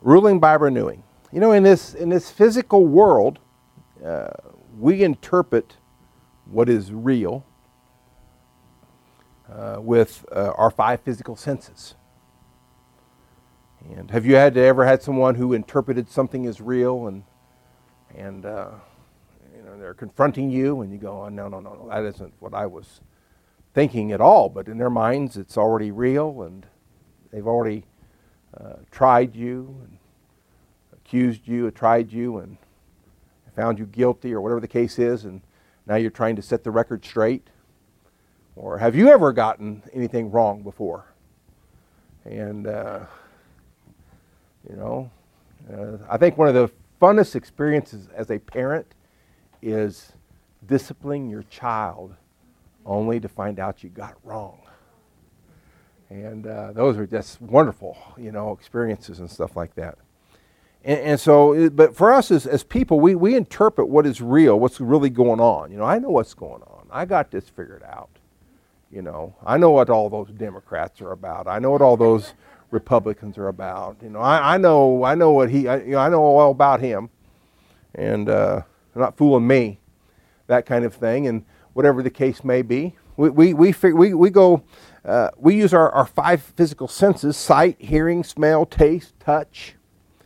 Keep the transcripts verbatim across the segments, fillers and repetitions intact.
Ruling by renewing. You know, in this in this physical world, uh, we interpret what is real uh, with uh, our five physical senses. And have you had ever had someone who interpreted something as real, and and uh, you know, they're confronting you, and you go, oh, no, no, no, no, that isn't what I was thinking at all. But in their minds, it's already real, and they've already uh, tried you, and accused you, tried you, and found you guilty, or whatever the case is, and now you're trying to set the record straight. Or have you ever gotten anything wrong before? And uh, you know, uh, I think one of the funnest experiences as a parent is disciplining your child only to find out you got it wrong. And uh, those are just wonderful, you know, experiences and stuff like that. And, and so, but for us as, as people, we, we interpret what is real, what's really going on. You know, I know what's going on. I got this figured out. You know, I know what all those Democrats are about. I know what all those Republicans are about. You know, I, I know I know what he, I, you know, I know all about him. And uh, they're not fooling me, that kind of thing. And whatever the case may be, we we we fig- we, we go, uh, we use our, our five physical senses: sight, hearing, smell, taste, touch.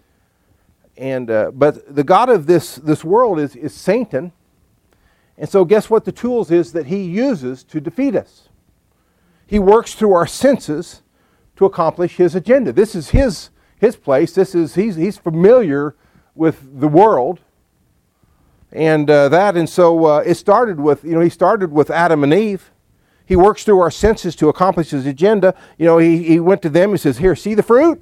And uh, but the god of this this world is is Satan. And so guess what the tools is that he uses to defeat us? He works through our senses to accomplish his agenda. This is his his place. This is he's he's familiar with the world, and uh, that. And so uh, it started with you know he started with Adam and Eve. He works through our senses to accomplish his agenda. You know he he went to them. He says, "Here, see the fruit."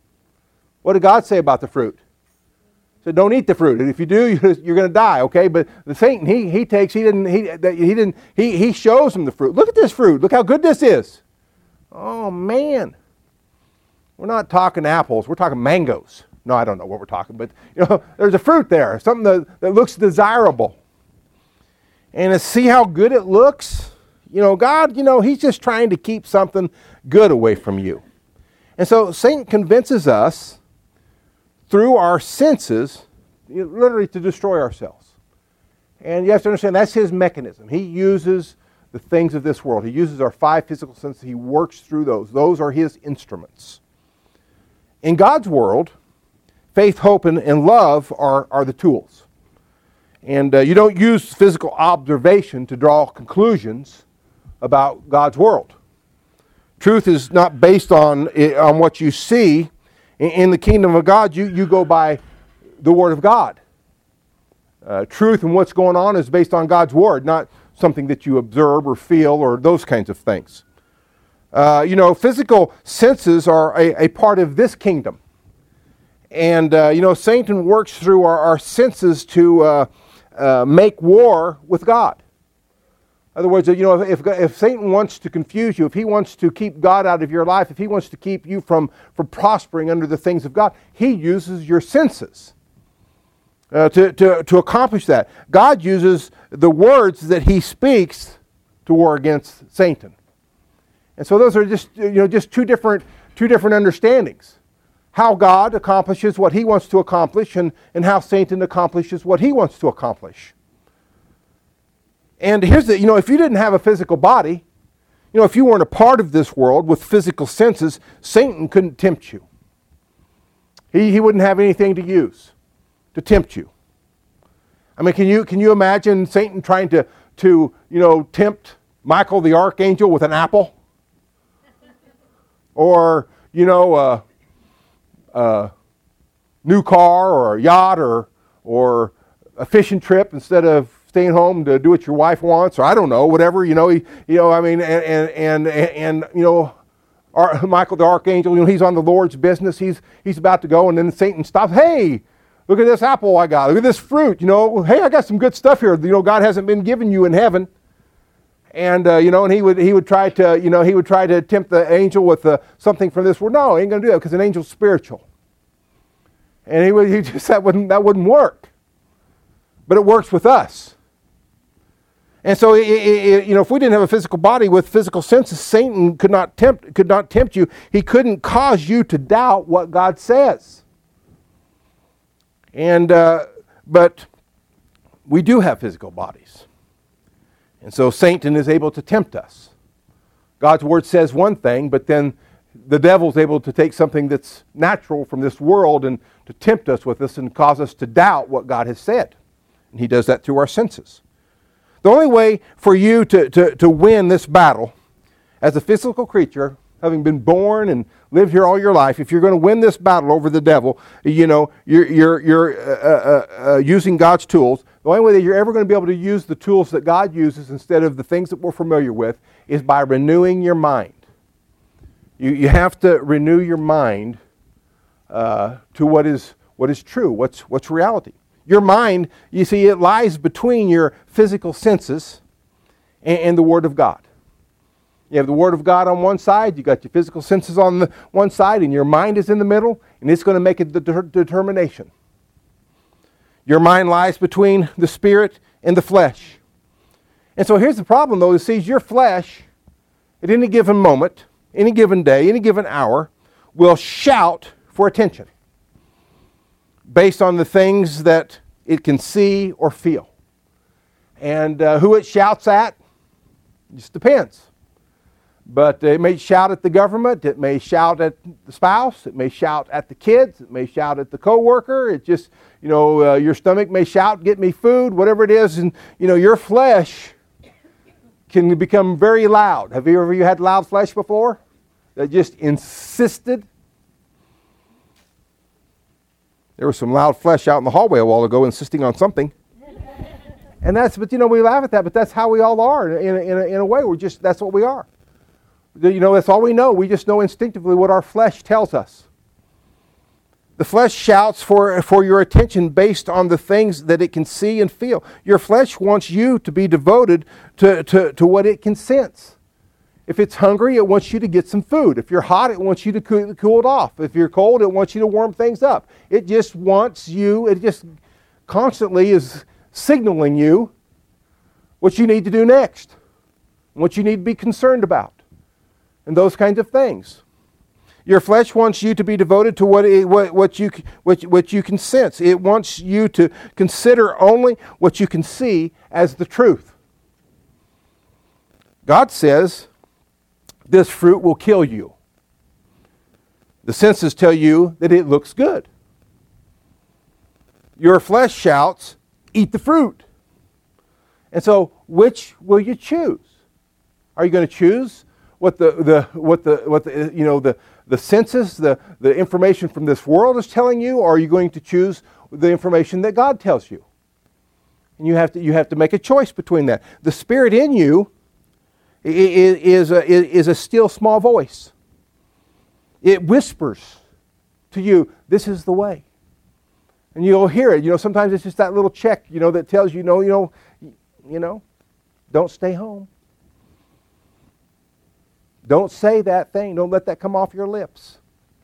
What did God say about the fruit? He said, "Don't eat the fruit. And if you do, you're going to die." Okay, but the Satan he he takes he didn't he he didn't he he shows them the fruit. Look at this fruit. Look how good this is. Oh man. We're not talking apples, we're talking mangoes. No, I don't know what we're talking, but you know, there's a fruit there, something that, that looks desirable. And to see how good it looks, you know, God, you know, he's just trying to keep something good away from you. And so Satan convinces us through our senses, you know, literally to destroy ourselves. And you have to understand that's his mechanism. He uses the things of this world. He uses our five physical senses. He works through those. Those are his instruments. In God's world, faith, hope, and, and love are, are the tools. And uh, you don't use physical observation to draw conclusions about God's world. Truth is not based on, on what you see. In, in the kingdom of God, you, you go by the Word of God. Uh, truth and what's going on is based on God's Word, not something that you observe or feel or those kinds of things. Uh, you know, physical senses are a, a part of this kingdom. And, uh, you know, Satan works through our, our senses to uh, uh, make war with God. In other words, you know, if, if Satan wants to confuse you, if he wants to keep God out of your life, if he wants to keep you from, from prospering under the things of God, he uses your senses uh, to, to, to accomplish that. God uses the words that he speaks to war against Satan. And so those are just, you know, just two different, two different understandings. How God accomplishes what he wants to accomplish, and, and how Satan accomplishes what he wants to accomplish. And here's the, you know, if you didn't have a physical body, you know, if you weren't a part of this world with physical senses, Satan couldn't tempt you. He, he wouldn't have anything to use to tempt you. I mean, can you, can you imagine Satan trying to, to, you know, tempt Michael the archangel with an apple? Or, you know, a, a new car or a yacht or or a fishing trip instead of staying home to do what your wife wants, or I don't know, whatever, you know, he, you know, I mean, and and and, and you know, our, Michael the archangel, you know, he's on the Lord's business. He's he's about to go, and then Satan stops. Hey, look at this apple I got. Look at this fruit. You know, hey, I got some good stuff here. You know, God hasn't been giving you in heaven. And uh, you know, and he would he would try to you know he would try to tempt the angel with uh, something from this world. No, he ain't gonna do that because an angel's spiritual. And he would he just that wouldn't that wouldn't work. But it works with us. And so it, it, you know, if we didn't have a physical body with physical senses, Satan could not tempt could not tempt you. He couldn't cause you to doubt what God says. And uh, but we do have physical bodies. And so Satan is able to tempt us. God's word says one thing, but then the devil's able to take something that's natural from this world and to tempt us with this and cause us to doubt what God has said. And he does that through our senses. The only way for you to, to, to win this battle as a physical creature, having been born and lived here all your life, if you're going to win this battle over the devil, you know, you're, you're, you're uh, uh, uh, using God's tools. The only way that you're ever going to be able to use the tools that God uses instead of the things that we're familiar with is by renewing your mind. You, you have to renew your mind uh, to what is, what is true, what's, what's reality. Your mind, you see, it lies between your physical senses and, and the Word of God. You have the Word of God on one side, you got your physical senses on the one side, and your mind is in the middle, and it's going to make a de- determination. Your mind lies between the spirit and the flesh. And so here's the problem, though. You see, your flesh, at any given moment, any given day, any given hour, will shout for attention based on the things that it can see or feel. And uh, who it shouts at just depends. But it may shout at the government, it may shout at the spouse, it may shout at the kids, it may shout at the coworker, it just, you know, uh, your stomach may shout, get me food, whatever it is, and, you know, your flesh can become very loud. Have you ever you had loud flesh before? That just insisted? There was some loud flesh out in the hallway a while ago insisting on something. And that's, but you know, we laugh at that, but that's how we all are. In a, in a, in a way, we're just, that's what we are. You know, that's all we know. We just know instinctively what our flesh tells us. The flesh shouts for, for your attention based on the things that it can see and feel. Your flesh wants you to be devoted to, to, to what it can sense. If it's hungry, it wants you to get some food. If you're hot, it wants you to cool, cool it off. If you're cold, it wants you to warm things up. It just wants you, it just constantly is signaling you what you need to do next, what you need to be concerned about, and those kinds of things. Your flesh wants you to be devoted to what, it, what, what, you, what, what you can sense. It wants you to consider only what you can see as the truth. God says, this fruit will kill you. The senses tell you that it looks good. Your flesh shouts, eat the fruit. And so, which will you choose? Are you going to choose what the, the what the what the you know the the senses, the the information from this world is telling you, or are you going to choose the information that God tells you? And you have to you have to make a choice between that. The Spirit in you is a, is a still small voice. It whispers to you, this is the way. And you'll hear it. You know, sometimes it's just that little check, you know, that tells you, no, you know, you know, don't stay home. Don't say that thing. Don't let that come off your lips.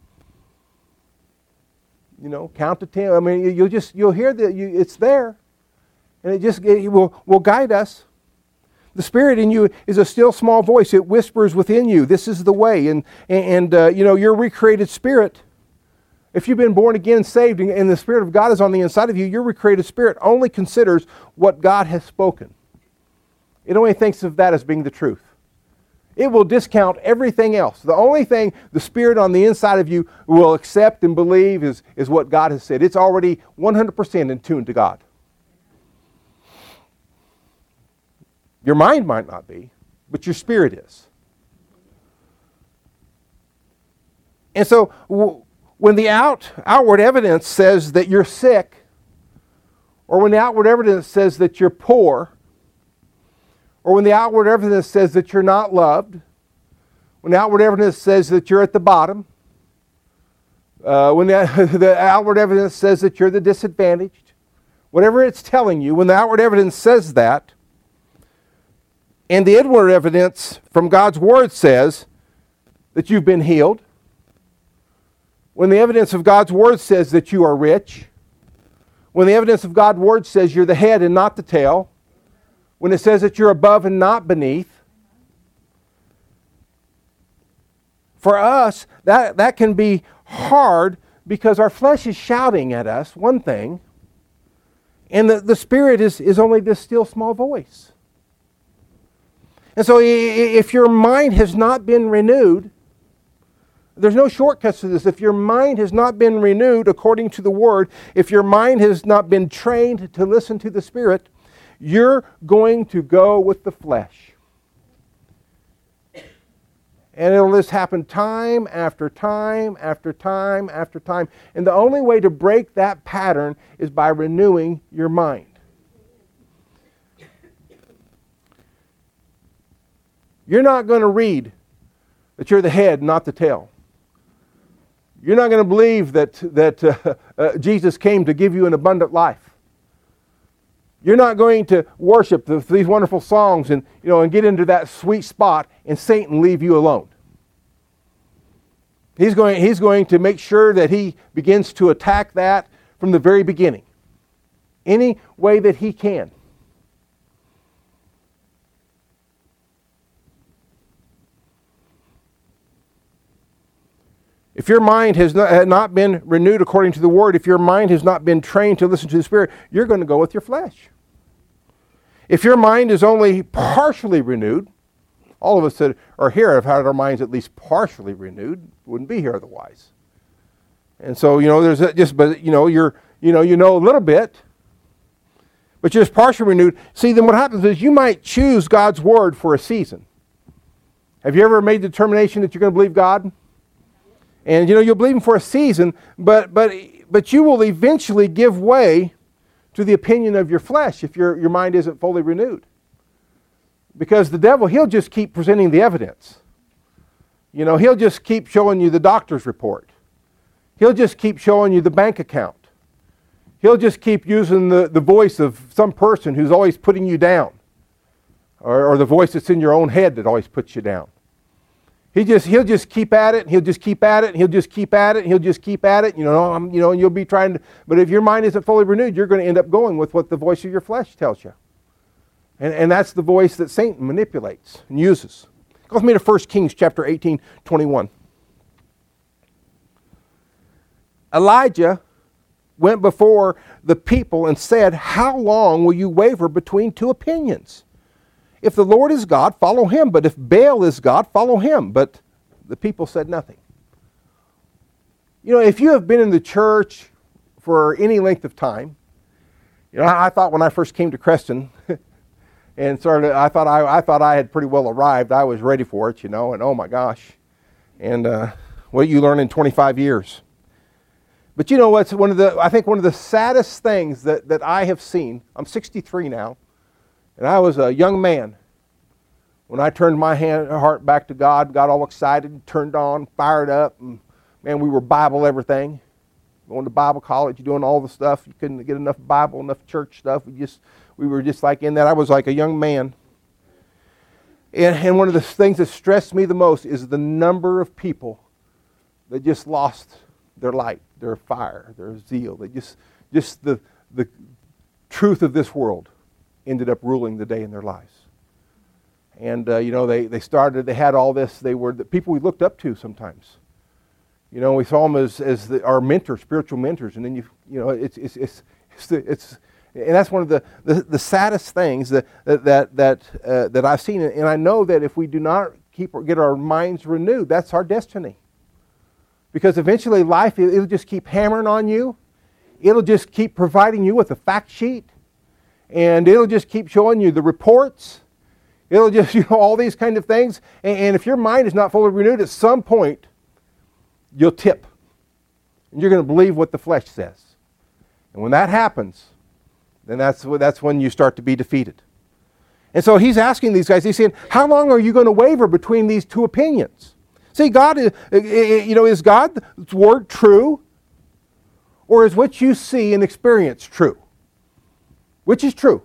You know, count to ten. I mean, you'll just, you'll hear that you, it's there. And it just it will, will guide us. The Spirit in you is a still small voice. It whispers within you, this is the way. And, and uh, you know, your recreated spirit, if you've been born again and saved and the Spirit of God is on the inside of you, your recreated spirit only considers what God has spoken. It only thinks of that as being the truth. It will discount everything else. The only thing the Spirit on the inside of you will accept and believe is, is what God has said. It's already one hundred percent in tune to God. Your mind might not be, but your spirit is. And so w- when the out, outward evidence says that you're sick, or when the outward evidence says that you're poor, or when the outward evidence says that you're not loved, when the outward evidence says that you're at the bottom, uh, when the, the outward evidence says that you're the disadvantaged, whatever it's telling you, when the outward evidence says that, and the inward evidence from God's Word says that you've been healed, when the evidence of God's Word says that you are rich, when the evidence of God's Word says you're the head and not the tail, when it says that you're above and not beneath, for us, that, that can be hard Because our flesh is shouting at us one thing, and the, the Spirit is, is only this still small voice. And so if your mind has not been renewed, there's no shortcuts to this. If your mind has not been renewed according to the Word, if your mind has not been trained to listen to the Spirit, you're going to go with the flesh. And it'll just happen time after time after time after time. And the only way to break that pattern is by renewing your mind. You're not going to read that you're the head, not the tail. You're not going to believe that, that uh, uh, Jesus came to give you an abundant life. You're not going to worship the, these wonderful songs and, you know, and get into that sweet spot and Satan leave you alone. He's going, he's going to make sure that he begins to attack that from the very beginning. Any way that he can. If your mind has not, not been renewed according to the Word, if your mind has not been trained to listen to the Spirit, you're going to go with your flesh. If your mind is only partially renewed, all of us that are here have had our minds at least partially renewed, wouldn't be here otherwise. And so, you know, there's a, just, but you know, you're, you know, you know a little bit, but you're just partially renewed. See, then what happens is you might choose God's Word for a season. Have you ever made the determination that you're going to believe God? And, you know, you'll believe Him for a season, but but but you will eventually give way to the opinion of your flesh if your, your mind isn't fully renewed. Because the devil, he'll just keep presenting the evidence. You know, he'll just keep showing you the doctor's report. He'll just keep showing you the bank account. He'll just keep using the, the voice of some person who's always putting you down. Or, or the voice that's in your own head that always puts you down. He just, he'll just keep at it, and he'll just keep at it, and he'll just keep at it, and he'll just keep at it. You know, I'm, you know, and you'll be trying to, but if your mind isn't fully renewed, you're going to end up going with what the voice of your flesh tells you. And, and that's the voice that Satan manipulates and uses. Go with me to First Kings chapter eighteen, twenty-one. Elijah went before the people and said, "How long will you waver between two opinions? If the Lord is God, follow him. But if Baal is God, follow him." But the people said nothing. You know, if you have been in the church for any length of time, you know, I thought when I first came to Creston, and started, I thought I, I thought I had pretty well arrived. I was ready for it, you know, and oh my gosh. And uh, what you learn in twenty-five years. But you know what's one of the, I think one of the saddest things that, that I have seen, I'm sixty-three now, and I was a young man when I turned my hand, heart back to God, got all excited, turned on, fired up, and man, we were Bible everything. Going to Bible college, doing all the stuff. You couldn't get enough Bible, enough church stuff. We just, we were just like in that. I was like a young man. And, and one of the things that stressed me the most is the number of people that just lost their light, their fire, their zeal. They just, just the, the truth of this world ended up ruling the day in their lives. And, uh, you know, they, they started, they had all this, they were the people we looked up to sometimes. You know, we saw them as, as the, our mentors, spiritual mentors. And then, you you know, it's, it's, it's, it's, the, it's and that's one of the, the, the saddest things that, that, that, uh, that I've seen. And I know that if we do not keep get our minds renewed, that's our destiny. Because eventually life, it'll just keep hammering on you. It'll just keep providing you with a fact sheet. And it'll just keep showing you the reports. It'll just, you know, all these kind of things. And, and if your mind is not fully renewed, at some point, you'll tip. And you're going to believe what the flesh says. And when that happens, then that's, that's when you start to be defeated. And so he's asking these guys, he's saying, how long are you going to waver between these two opinions? See, God, is, you know, is God's word true? Or is what you see and experience true? Which is true?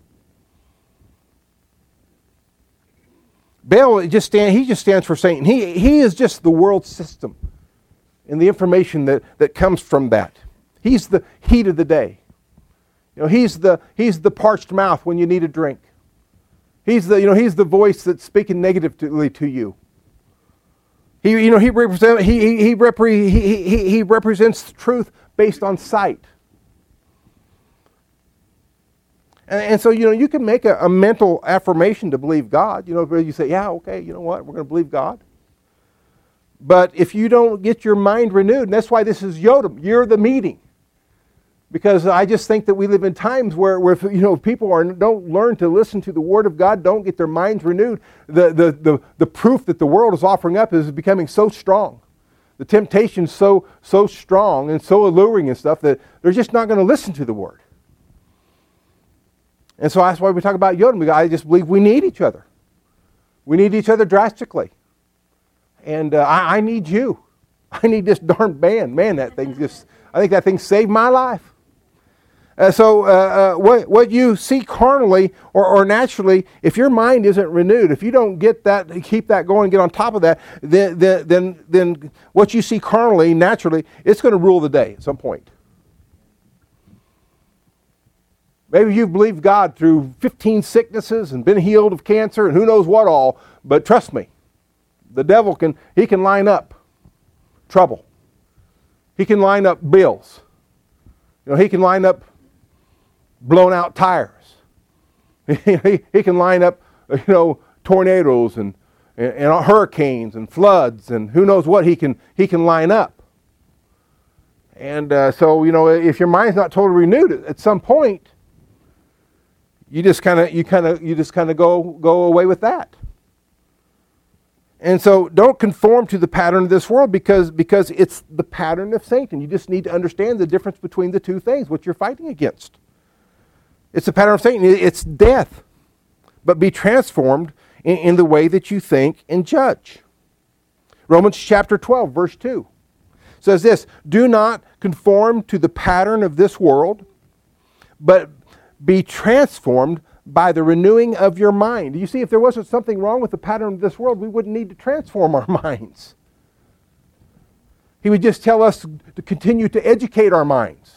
Baal just stand, he just stands for Satan. He, he is just the world system and the information that, that comes from that. He's the heat of the day. You know, he's the he's the parched mouth when you need a drink. He's the you know he's the voice that's speaking negatively to you. He, you know, he represent he he he, repre, he he he represents truth based on sight. And, and so, you know, you can make a, a mental affirmation to believe God. You know, where you say, yeah, okay, you know what, we're going to believe God. But if you don't get your mind renewed, and that's why this is Yodam, you're the meeting. Because I just think that we live in times where, where you know, people are don't learn to listen to the Word of God, don't get their minds renewed. The, the, the, the proof that the world is offering up is becoming so strong. The temptation's so, so strong and so alluring and stuff that they're just not going to listen to the Word. And so that's why we talk about Yodam. I just believe we need each other. We need each other drastically. And uh, I, I need you. I need this darn band. Man, that thing just, I think that thing saved my life. Uh, so uh, uh, what, what you see carnally or, or naturally, if your mind isn't renewed, if you don't get that, keep that going, get on top of that, then, then, then, then what you see carnally, naturally, it's going to rule the day at some point. Maybe you've believed God through fifteen sicknesses and been healed of cancer and who knows what all, but trust me, the devil can, he can line up trouble. He can line up bills. You know, he can line up blown out tires. he, he can line up, you know, tornadoes and, and, and hurricanes and floods and who knows what he can he can line up. And uh, so, you know, if your mind's not totally renewed, at some point, you just kind of you kind of you just kind of go go away with that. And so don't conform to the pattern of this world because, because it's the pattern of Satan. You just need to understand the difference between the two things, what you're fighting against. It's the pattern of Satan. It's death. But be transformed in, in the way that you think and judge. Romans chapter twelve, verse two says this, do not conform to the pattern of this world, but be transformed by the renewing of your mind. You see, if there wasn't something wrong with the pattern of this world, we wouldn't need to transform our minds. He would just tell us to continue to educate our minds.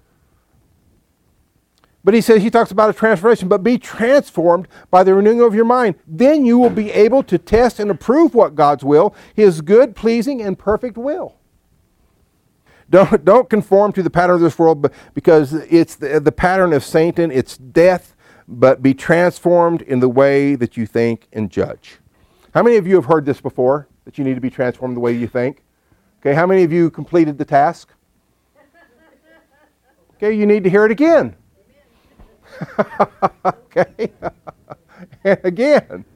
But he says, he talks about a transformation, but be transformed by the renewing of your mind. Then you will be able to test and approve what God's will, His good, pleasing, and perfect will. Don't, don't conform to the pattern of this world but because it's the, the pattern of Satan, it's death, but be transformed in the way that you think and judge. How many of you have heard this before, that you need to be transformed in the way you think? Okay, how many of you completed the task? Okay, you need to hear it again. Okay, and again.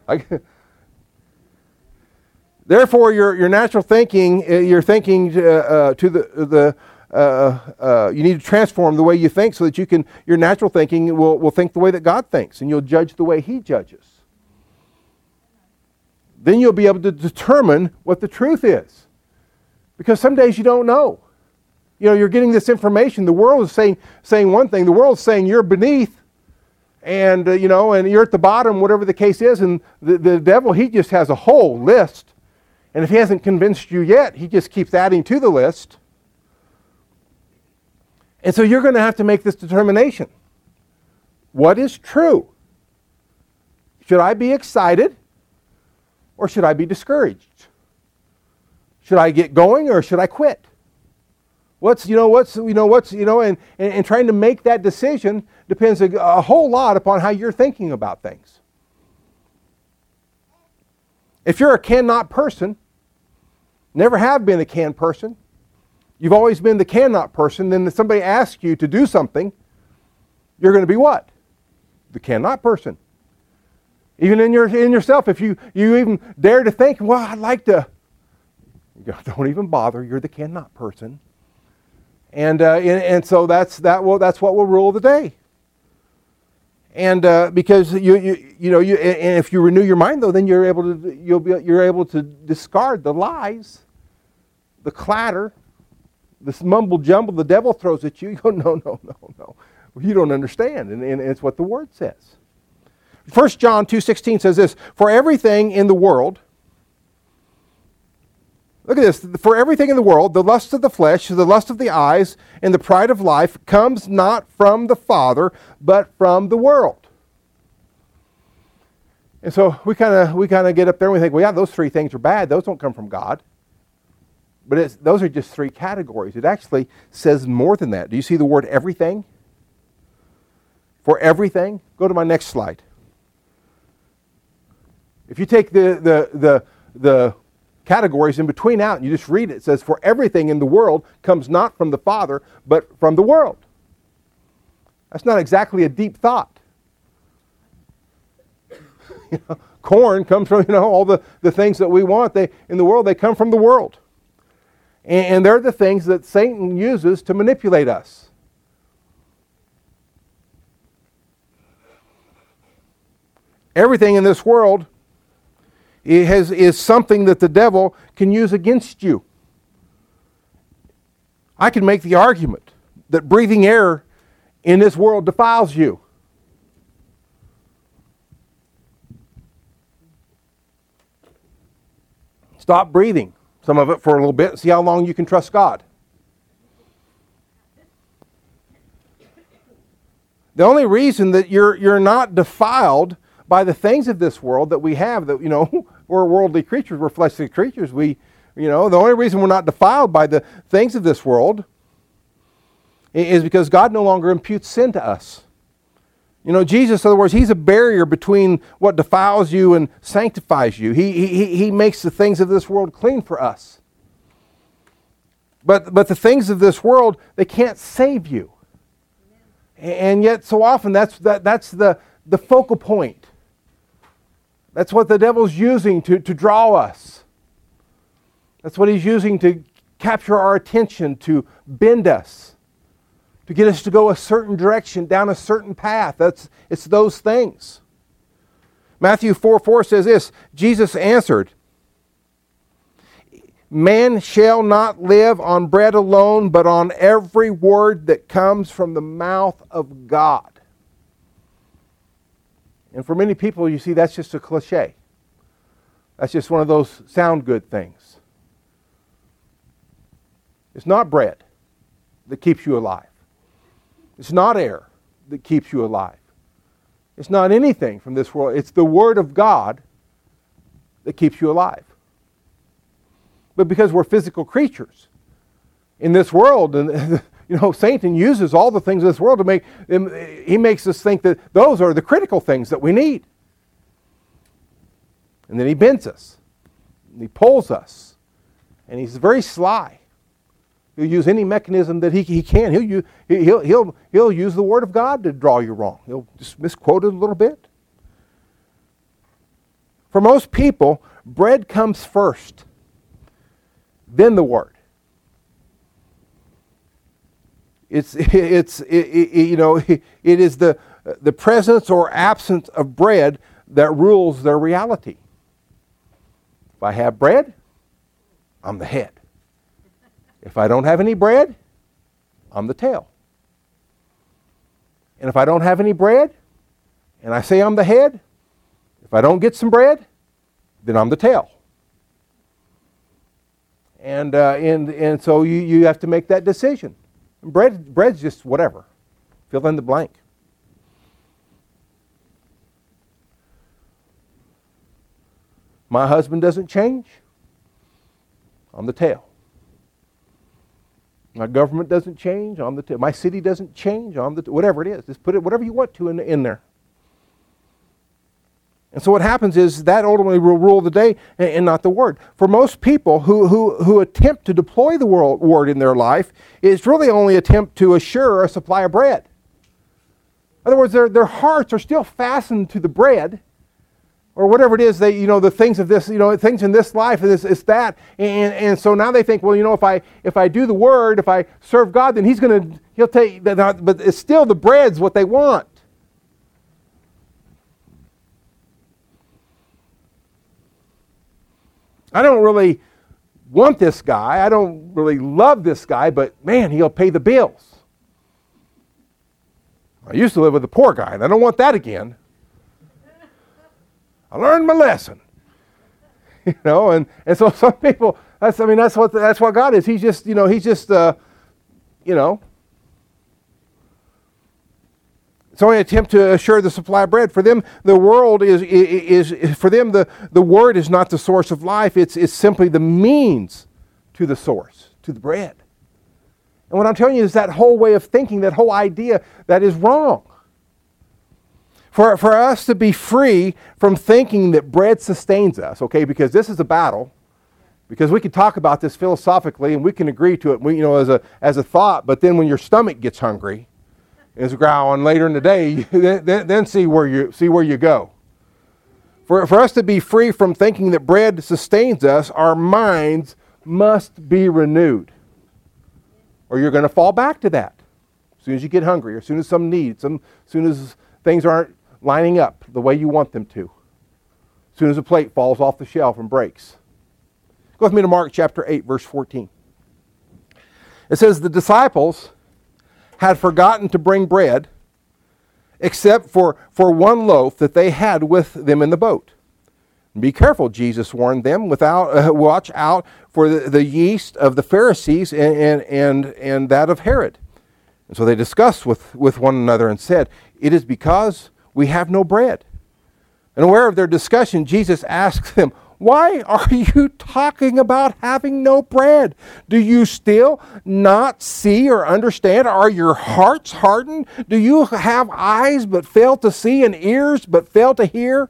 Therefore, your your natural thinking, you're thinking uh, uh, to the the uh, uh, you need to transform the way you think so that you can your natural thinking will will think the way that God thinks, and you'll judge the way He judges. Then you'll be able to determine what the truth is, because some days you don't know. You know, you're getting this information. The world is saying saying one thing. The world is saying you're beneath, and uh, you know, and you're at the bottom, whatever the case is. And the, the devil, he just has a whole list. And if he hasn't convinced you yet, he just keeps adding to the list. And so you're going to have to make this determination. What is true? Should I be excited, or should I be discouraged? Should I get going, or should I quit? What's, you know, what's, you know, what's, you know, and, and, and trying to make that decision depends a, a whole lot upon how you're thinking about things. If you're a cannot person, never have been a can person, you've always been the cannot person, then if somebody asks you to do something, you're going to be what? The cannot person. Even in your in yourself, if you, you even dare to think, well, I'd like to, you go, don't even bother, you're the cannot person. And, uh, and and so that's that will that's what will rule the day. And uh, because you you you know you and if you renew your mind though, then you're able to you'll be you're able to discard the lies, the clatter, this mumble jumble the devil throws at you. You go, no no no no, you don't understand, and, and it's what the Word says. First John two sixteen says this: for everything in the world. Look at this. For everything in the world, the lust of the flesh, the lust of the eyes, and the pride of life comes not from the Father, but from the world. And so we kind of we kind of get up there and we think, well, yeah, those three things are bad. Those don't come from God. But it's, those are just three categories. It actually says more than that. Do you see the word everything? For everything? Go to my next slide. If you take the, the, the, the categories in between out and you just read it, it says, for everything in the world comes not from the Father, but from the world. That's not exactly a deep thought. You know, corn comes from, you know, all the, the things that we want they, in the world, they come from the world. And, and they're the things that Satan uses to manipulate us. Everything in this world it has, is something that the devil can use against you. I can make the argument that breathing air in this world defiles you. Stop breathing some of it for a little bit and see how long you can trust God. The only reason that you're you're not defiled by the things of this world that we have, that, you know, we're worldly creatures, we're fleshly creatures. We, you know, the only reason we're not defiled by the things of this world is because God no longer imputes sin to us. You know, Jesus, in other words, He's a barrier between what defiles you and sanctifies you. He, he, he makes the things of this world clean for us. But, but the things of this world, they can't save you. And yet, so often, that's, that, that's the, the focal point. That's what the devil's using to, to draw us. That's what he's using to capture our attention, to bend us, to get us to go a certain direction, down a certain path. That's, it's those things. Matthew four four says this, Jesus answered, man shall not live on bread alone, but on every word that comes from the mouth of God. And for many people, you see, that's just a cliche. That's just one of those sound good things. It's not bread that keeps you alive. It's not air that keeps you alive. It's not anything from this world. It's the Word of God that keeps you alive. But because we're physical creatures in this world, and you know, Satan uses all the things of this world to make, he makes us think that those are the critical things that we need. And then he bends us. And he pulls us. And he's very sly. He'll use any mechanism that he, he can. He'll use, he'll, he'll, he'll use the Word of God to draw you wrong. He'll just misquote it a little bit. For most people, bread comes first, then the Word. It's, it's it, it, you know, it is the, the presence or absence of bread that rules their reality. If I have bread, I'm the head. If I don't have any bread, I'm the tail. And if I don't have any bread, and I say I'm the head, if I don't get some bread, then I'm the tail. And uh, and and so you, you have to make that decision. And bread bread's just whatever. Fill in the blank. My husband doesn't change, I'm the tail. My government doesn't change, I'm the tail. My city doesn't change, I'm the tail. Whatever it is, just put it whatever you want to in, in there. And so what happens is that ultimately will rule the day and, and not the Word. For most people who, who, who attempt to deploy the Word in their life, it's really only attempt to assure a supply of bread. In other words, their, their hearts are still fastened to the bread, or whatever it is, they, you know, the things of this, you know, things in this life, it's, it's that. And, and so now they think, well, you know, if I if I do the Word, if I serve God, then He's going to, He'll take, but it's still the bread's what they want. I don't really want this guy. I don't really love this guy, but man, he'll pay the bills. I used to live with a poor guy, and I don't want that again. I learned my lesson. You know, and, and so some people, that's I mean, that's what that's what God is. He's just, you know, he's just, uh, you know. It's only an attempt to assure the supply of bread. For them, the world is, is, is for them, the, the word is not the source of life. It's, it's simply the means to the source, to the bread. And what I'm telling you is that whole way of thinking, that whole idea, that is wrong. For, for us to be free from thinking that bread sustains us, okay, because this is a battle. Because we can talk about this philosophically and we can agree to it, we, you know, as a as a thought. But then when your stomach gets hungry, and is growling later in the day, then, then see where you see where you go. For for us to be free from thinking that bread sustains us, our minds must be renewed, or you're going to fall back to that. As soon as you get hungry, or as soon as some need, some as soon as things aren't lining up the way you want them to, as soon as a plate falls off the shelf and breaks. Go with me to Mark chapter eight, verse fourteen. It says, the disciples had forgotten to bring bread, except for, for one loaf that they had with them in the boat. Be careful, Jesus warned them, without uh, watch out for the, the yeast of the Pharisees and, and, and, and that of Herod. And so they discussed with, with one another and said, it is because we have no bread. And aware of their discussion, Jesus asked them, why are you talking about having no bread? Do you still not see or understand? Are your hearts hardened? Do you have eyes but fail to see and ears but fail to hear?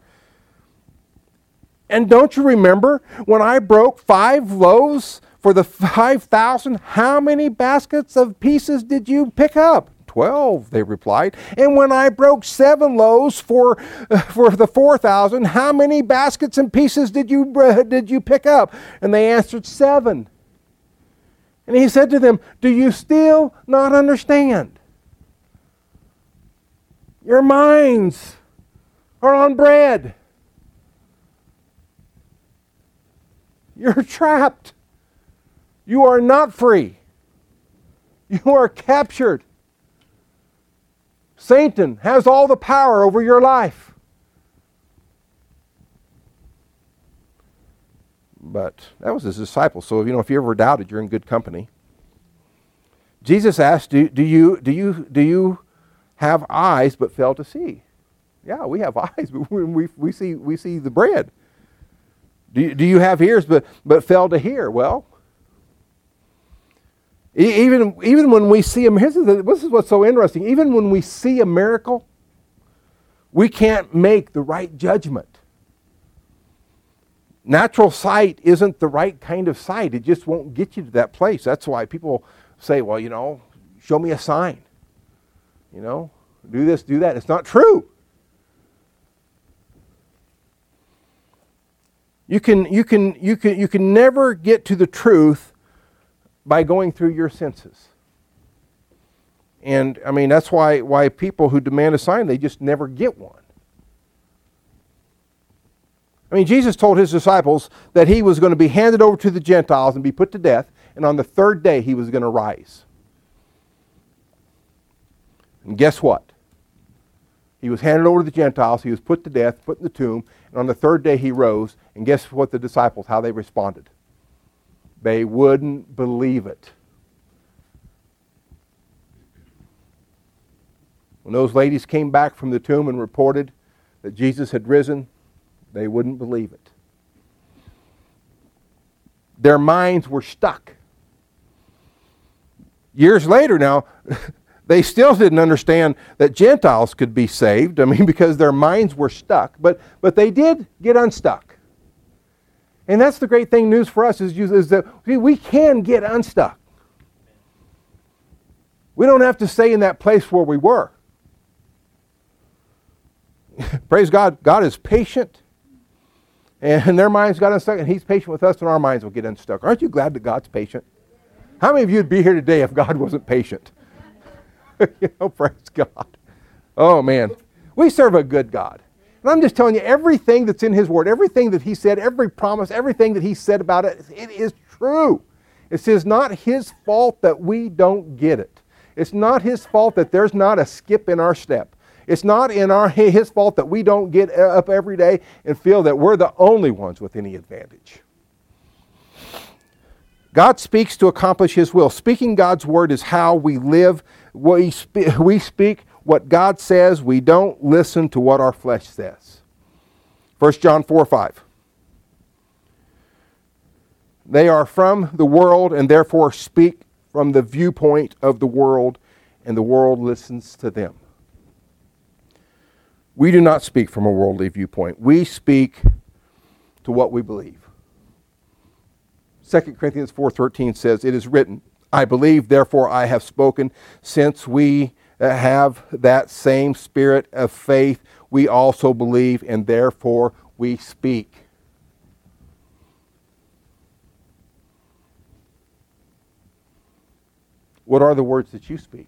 And don't you remember when I broke five loaves for the five thousand? How many baskets of pieces did you pick up? Twelve, they replied. And when I broke seven loaves for uh, for the four thousand, how many baskets and pieces did you uh, did you pick up? And they answered, seven. And he said to them, do you still not understand? Your minds are on bread. You're trapped. You are not free. You are captured. Satan has all the power over your life. But that was his disciples. So, you know, if you ever doubted, you're in good company. Jesus asked, do, do you do you do you have eyes but fail to see? Yeah, we have eyes, but we we see we see the bread. Do you, do you have ears but but fail to hear? Well, Even, even when we see a miracle, this is what's so interesting. Even when we see a miracle, we can't make the right judgment. Natural sight isn't the right kind of sight. It just won't get you to that place. That's why people say, well, you know, show me a sign. You know, do this, do that. It's not true. You can, you can, you can, you can never get to the truth by going through your senses. And I mean, that's why why people who demand a sign, they just never get one. I mean, Jesus told his disciples that he was going to be handed over to the Gentiles and be put to death, and on the third day he was going to rise. And guess what? He was handed over to the Gentiles, he was put to death, put in the tomb, and on the third day he rose, and guess what the disciples, how they responded? They wouldn't believe it. When those ladies came back from the tomb and reported that Jesus had risen, they wouldn't believe it. Their minds were stuck. Years later now, they still didn't understand that Gentiles could be saved. I mean, because their minds were stuck. But, but they did get unstuck. And that's the great thing, news for us, is, is that we can get unstuck. We don't have to stay in that place where we were. Praise God, God is patient. And their minds got unstuck, and he's patient with us, and our minds will get unstuck. Aren't you glad that God's patient? How many of you would be here today if God wasn't patient? You know, praise God. Oh, man. We serve a good God. And I'm just telling you, everything that's in his word, everything that he said, every promise, everything that he said about it, it is true. It's just not his fault that we don't get it. It's not his fault that there's not a skip in our step. It's not in our his fault that we don't get up every day and feel that we're the only ones with any advantage. God speaks to accomplish his will. Speaking God's word is how we live. We speak, we speak what God says. We don't listen to what our flesh says. First John four five. They are from the world and therefore speak from the viewpoint of the world, and the world listens to them. We do not speak from a worldly viewpoint. We speak to what we believe. Second Corinthians four thirteen says, "It is written, I believe, therefore I have spoken." Since we have that same spirit of faith, we also believe, and therefore we speak. What are the words that you speak?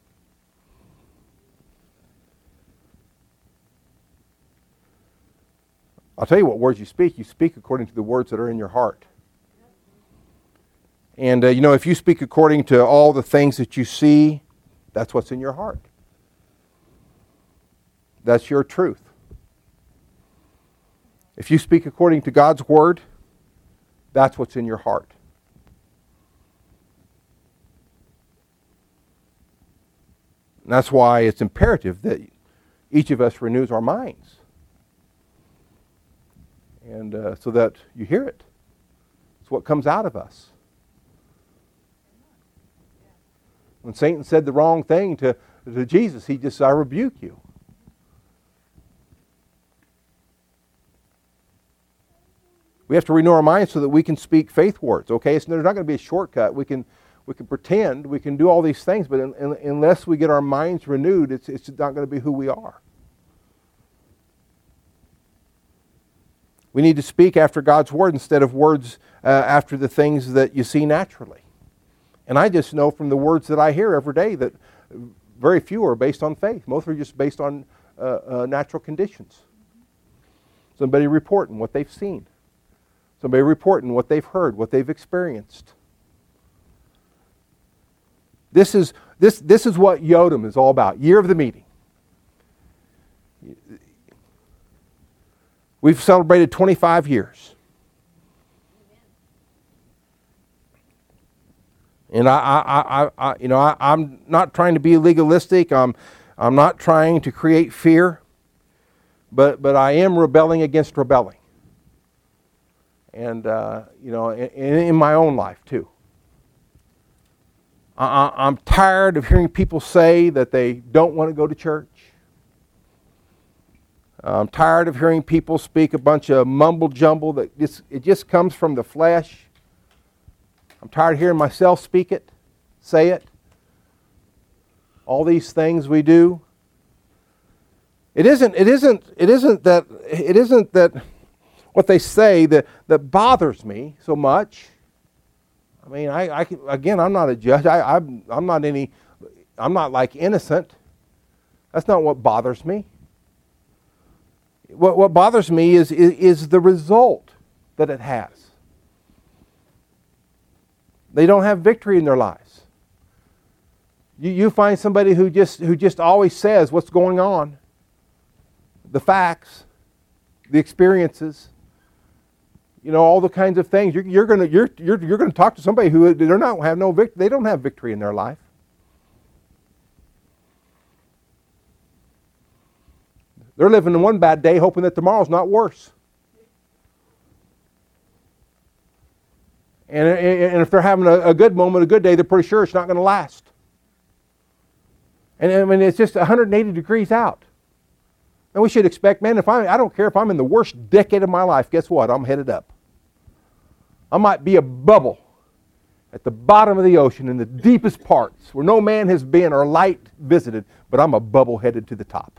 I'll tell you what words you speak. You speak according to the words that are in your heart. And, uh, you know, if you speak according to all the things that you see, that's what's in your heart. That's your truth. If you speak according to God's Word, that's what's in your heart. And that's why it's imperative that each of us renews our minds. And uh, so that you hear it. It's what comes out of us. When Satan said the wrong thing to, to Jesus, he just said, "I rebuke you." We have to renew our minds so that we can speak faith words. Okay, so there's not going to be a shortcut. We can we can pretend, we can do all these things, but in, in, unless we get our minds renewed, it's it's not going to be who we are. We need to speak after God's Word instead of words uh, after the things that you see naturally. And I just know from the words that I hear every day that very few are based on faith. Most are just based on uh, uh, natural conditions. Somebody reporting what they've seen. Somebody reporting what they've heard, what they've experienced. This is, this, this is what Yodam is all about. Year of the Meeting. We've celebrated twenty-five years. And I, I, I, I you know, I, I'm not trying to be legalistic. I'm, I'm not trying to create fear. But, but I am rebelling against rebelling. And, uh, you know, in, in my own life too. I, I'm tired of hearing people say that they don't want to go to church. I'm tired of hearing people speak a bunch of mumble jumble that just, it just comes from the flesh. I'm tired of hearing myself speak it, say it. All these things we do. It isn't, it isn't, it isn't that, it isn't that what they say that, that bothers me so much. I mean, I, I again, I'm not a judge. I, I'm, I'm not any, I'm not like innocent. That's not what bothers me. What, what bothers me is, is, is the result that it has. They don't have victory in their lives. You, you find somebody who just, who just always says what's going on, the facts, the experiences, you know, all the kinds of things. You're, you're going you're, you're, you're gonna talk to somebody who they're not have no vic- they don't have victory in their life. They're living in one bad day hoping that tomorrow's not worse. And, and if they're having a, a good moment, a good day, they're pretty sure it's not going to last. And I mean, it's just one hundred eighty degrees out. And we should expect, man, if I I don't care if I'm in the worst decade of my life, guess what? I'm headed up. I might be a bubble at the bottom of the ocean in the deepest parts where no man has been or light visited, but I'm a bubble headed to the top.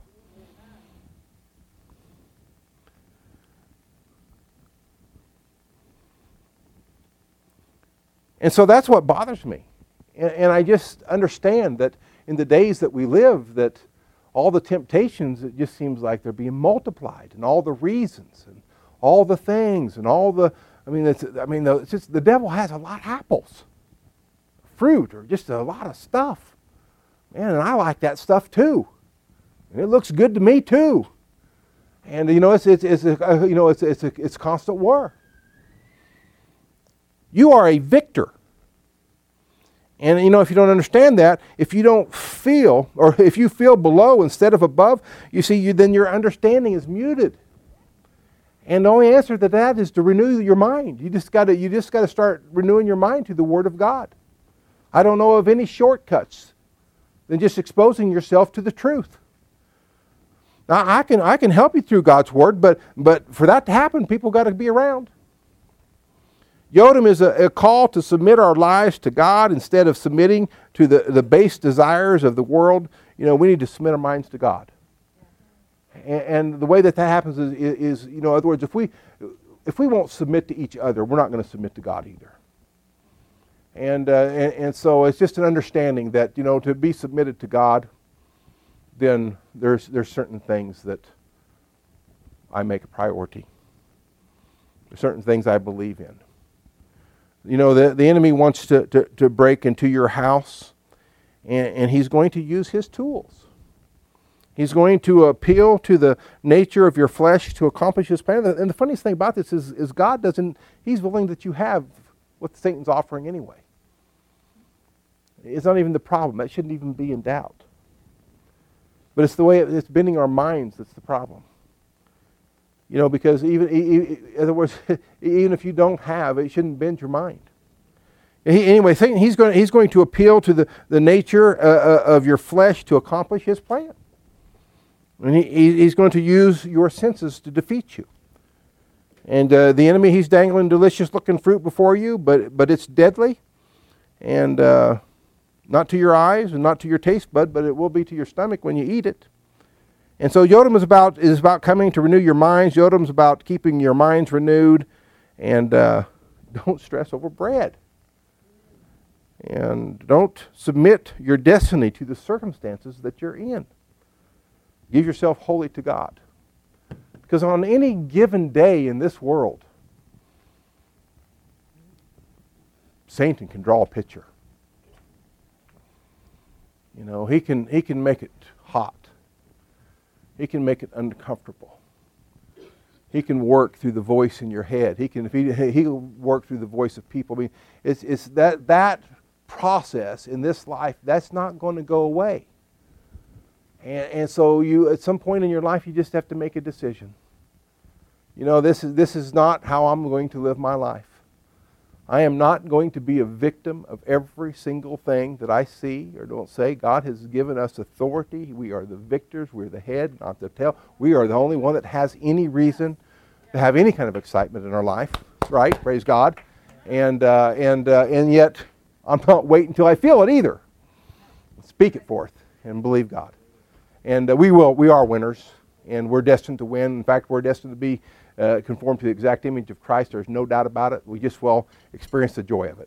And so that's what bothers me. And, and I just understand that in the days that we live, that all the temptations, it just seems like they're being multiplied, and all the reasons, and all the things, and all the, I mean, it's, I mean, it's just, the devil has a lot of apples, fruit, or just a lot of stuff. Man, and I like that stuff too. And it looks good to me too. And, you know, it's, it's, it's a, you know, it's, it's, a, it's constant war. You are a victor. And, you know, if you don't understand that, if you don't feel, or if you feel below instead of above, you see, you, then your understanding is muted. And the only answer to that is to renew your mind. You just got to you just got to start renewing your mind to the Word of God. I don't know of any shortcuts than just exposing yourself to the truth. Now, I can I can help you through God's Word, but but for that to happen, people got to be around. Yodam is a, a call to submit our lives to God instead of submitting to the, the base desires of the world. You know, we need to submit our minds to God. And, and the way that that happens is, is, you know, in other words, if we, if we won't submit to each other, we're not going to submit to God either. And, uh, and, and so it's just an understanding that, you know, to be submitted to God, then there's, there's certain things that I make a priority. There's certain things I believe in. You know, the, the enemy wants to, to, to break into your house, and, and he's going to use his tools. He's going to appeal to the nature of your flesh to accomplish his plan. And the funniest thing about this is, is God doesn't, he's willing that you have what Satan's offering anyway. It's not even the problem. That shouldn't even be in doubt. But it's the way it's bending our minds that's the problem. You know, because even, in other words, even if you don't have, it shouldn't bend your mind. He, anyway, he's going, he's going to appeal to the, the nature uh, of your flesh to accomplish his plan. And he, he's going to use your senses to defeat you. And uh, the enemy, he's dangling delicious-looking fruit before you, but, but it's deadly. And uh, not to your eyes and not to your taste bud, but it will be to your stomach when you eat it. And so Yodam is about is about coming to renew your minds. Yodam is about keeping your minds renewed, and uh, don't stress over bread. And don't submit your destiny to the circumstances that you're in. Give yourself wholly to God, because on any given day in this world, Satan can draw a picture. You know, he can he can make it hot. He can make it uncomfortable. He can work through the voice in your head. He can if he he can work through the voice of people. I mean, it's it's that that process in this life that's not going to go away. And and so you at some point in your life you just have to make a decision. You know, this is this is not how I'm going to live my life. I am not going to be a victim of every single thing that I see or don't say. God has given us authority. We are the victors. We're the head, not the tail. We are the only one that has any reason to have any kind of excitement in our life, right? Praise God. And uh, and uh, and yet, I'm not waiting until I feel it either. Speak it forth and believe God. And uh, we will. We are winners, and we're destined to win. In fact, we're destined to be Uh, conform to the exact image of Christ. There's no doubt about it. We just will experience the joy of it.